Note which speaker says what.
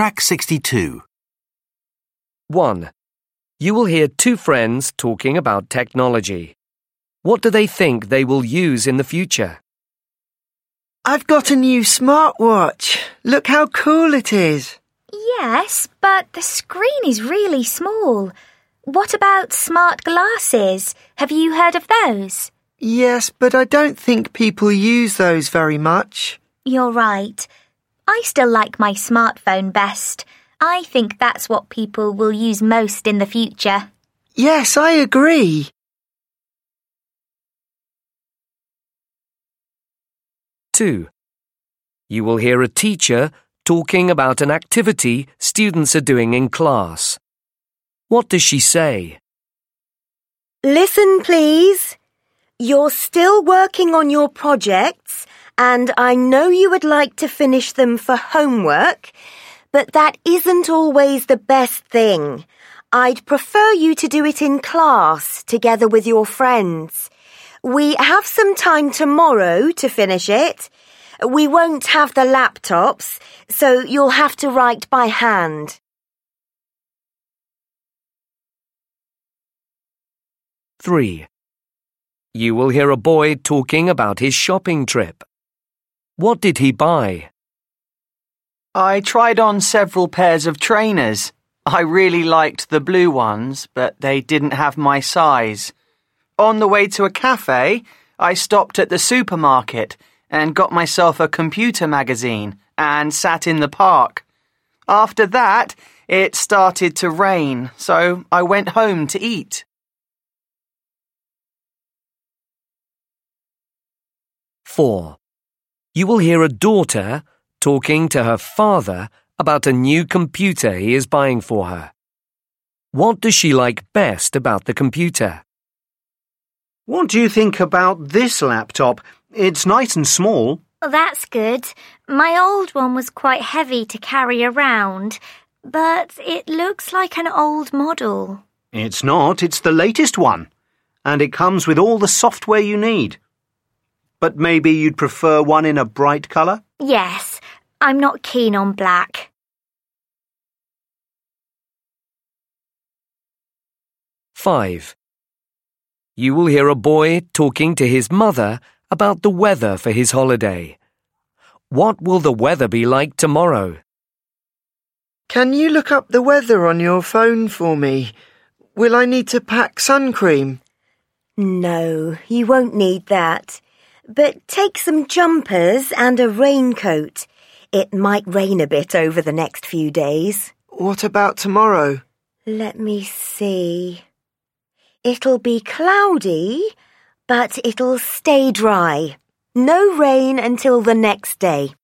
Speaker 1: Track 62.
Speaker 2: 1. You will hear two friends talking about technology. What do they think they will use in the future?
Speaker 3: I've got a new smartwatch. Look how cool it is.
Speaker 4: Yes, but the screen is really small. What about smart glasses? Have you heard of those?
Speaker 3: Yes, but I don't think people use those very much.
Speaker 4: You're right. I still like my smartphone best. I think that's what people will use most in the future.
Speaker 3: Yes, I agree.
Speaker 2: Two. You will hear a teacher talking about an activity students are doing in class. What does she say?
Speaker 5: Listen, please. You're still working on your projects, and I know you would like to finish them for homework, but that isn't always the best thing. I'd prefer you to do it in class together with your friends. We have some time tomorrow to finish it. We won't have the laptops, so you'll have to write by hand.
Speaker 2: Three. You will hear a boy talking about his shopping trip. What did he buy?
Speaker 6: I tried on several pairs of trainers. I really liked the blue ones, but they didn't have my size. On the way to a cafe, I stopped at the supermarket and got myself a computer magazine and sat in the park. After that, it started to rain, so I went home to eat.
Speaker 2: 4. You will hear a daughter talking to her father about a new computer he is buying for her. What does she like best about the computer?
Speaker 1: What do you think about this laptop? It's nice and small.
Speaker 4: That's good. My old one was quite heavy to carry around, but it looks like an old model.
Speaker 1: It's not, it's the latest one. And it comes with all the software you need. But maybe you'd prefer one in a bright colour?
Speaker 4: Yes, I'm not keen on black.
Speaker 2: 5. You will hear a boy talking to his mother about the weather for his holiday. What will the weather be like tomorrow?
Speaker 3: Can you look up the weather on your phone for me? Will I need to pack sun cream?
Speaker 5: No, you won't need that. But take some jumpers and a raincoat. It might rain a bit over the next few days.
Speaker 3: What about tomorrow?
Speaker 5: Let me see. It'll be cloudy, but it'll stay dry. No rain until the next day.